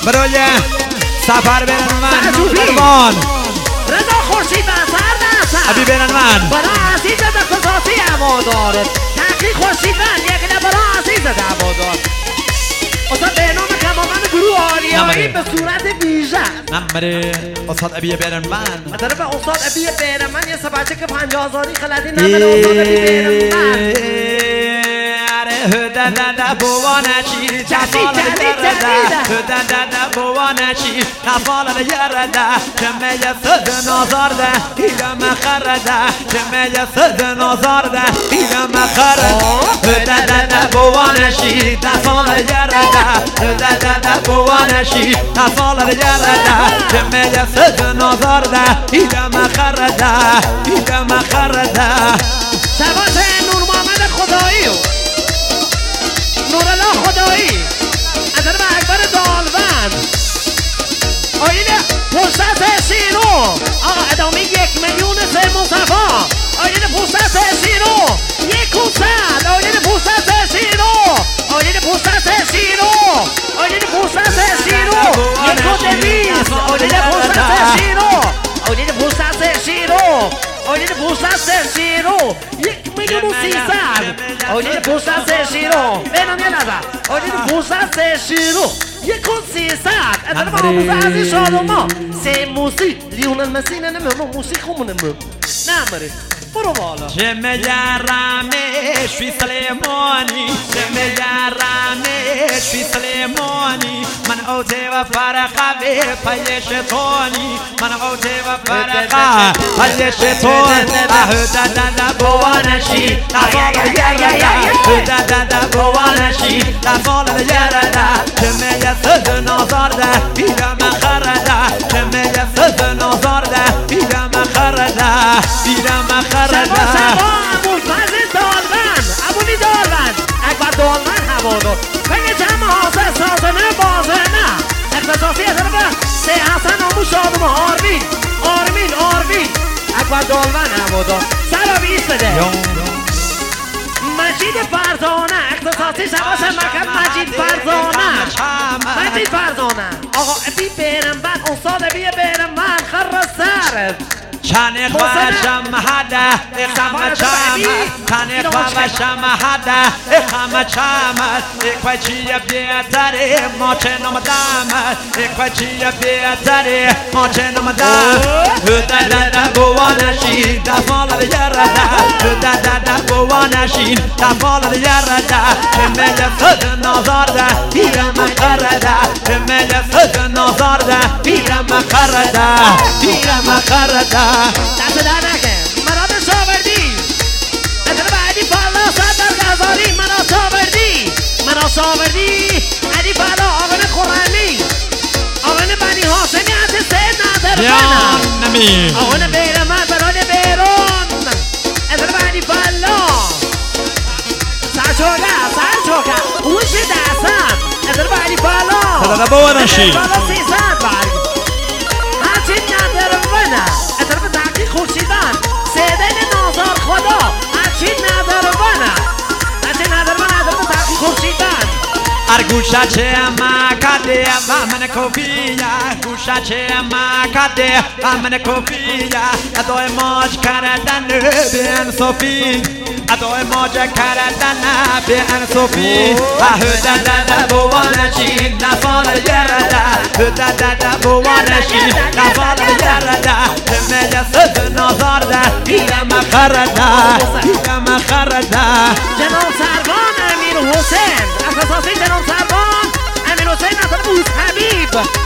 برای سفر برن من فرمان رضا خورشید بسر نسر ابی برن من برای عزیز اختصاصی هوادار تحقیق خورشید من یک نبرای عزیز هوادار استاد به نام کماقند گروه آریایی به صورت ویژه نمره استاد ابی برن من از طرف استاد ابی برن من یه سبچه که 50,000 خلدی نمره استاد ابی برن من هددد بوانشی تفال یرده هددد بوانشی تفال یرده جمعه صد نازارده ایرم خرده جمعه صد نازارده ایرم خرده هددد بوانشی تفال یرده هددد بوانشی تفال یرده جمعه صد نازارده ایرم خرده ایرم خرده شباش نور محمد خدایی نورالله خدایی از طرف اکبر دالوند آیین فرصت شیرو آقا ادامه 1,000,000 مصطفی آیین فرصت شیرو 100 آیین فرصت شیرو آیین فرصت شیرو آیین فرصت شیرو 1,200 آیین فرصت شیرو آیین فرصت شیرو آیین فرصت شیرو 1,300,000 آیین فرصت شیرو بینم یه نظر آیین فرصت شیرو 1,300 از طرف آموزه عزیز شادوما سه موسیق لیونل مسی نمه موسیق خمونه نمره برو بالا جمع رمش فی سلیمانی جمع رمش فی سلیمانی من اوته و فرقه به پای شیطانی من اوته و فرقه پای شیطان هددد بوانشی تفال یرده هددد بوانشی تفال یرده جمع صد نازارده ایرم خرده جمع صد نازارده ایرم خرده ایرم خرده شبا ابوالفضل دالوند ابولی دالوند اکبر دالوند هوادار پنگ جمع حاضر سازنه بازنه اختصاصی از طرف سه حسن آمو شادم آرمین اکبر دالوند هوادار سر بیست بده مجید فرزانه اختصاصی شباش مکب مجید فرزانه آقا ابی برم من استاد ابی برم من خر سرد چنه خوشم هده اخم چامد چنه خوشم هده اخم چامد اکوچی بیتره ما چنم دامد اکوچی بیتره ما چنم دامد هددد بوانشی تفال یرده هددد بوانشی تفال یرده جمعه صد نازارده ایرم خرده جمعه صد نازارده ایرم خرده ایرم خرده دست در نکه مراد شاوردی نظر بعدی بالا صدر غزاری منا شاوردی علی بالا آقن خورمی آقن بنی حاسمی از سید نظر بنا آقن بیرم برای بیرون نظر بعدی بالا سرچوکه اوش دستم نظر بعدی بالا نظر بوانشی بالا 300 برگ هرچی نظر بنا خورشیدان سیدن نازار خدا هرچی نداره بنا نداره تحقیق خورشیدان گوشا چه مکده و من کفیه گوشا چه مکده و من کفیه ادای ماج کردن به انصافی ادای ماج کردن به انصافی هددد بوانشی نفال یرده هددد بوانشی نفال یرده جمعه صد نازارده ایرم خرده ایرم خرده جناب سربان امیر حسین اختصاصی جناب سربان امیر حسین نظر بوز حبیب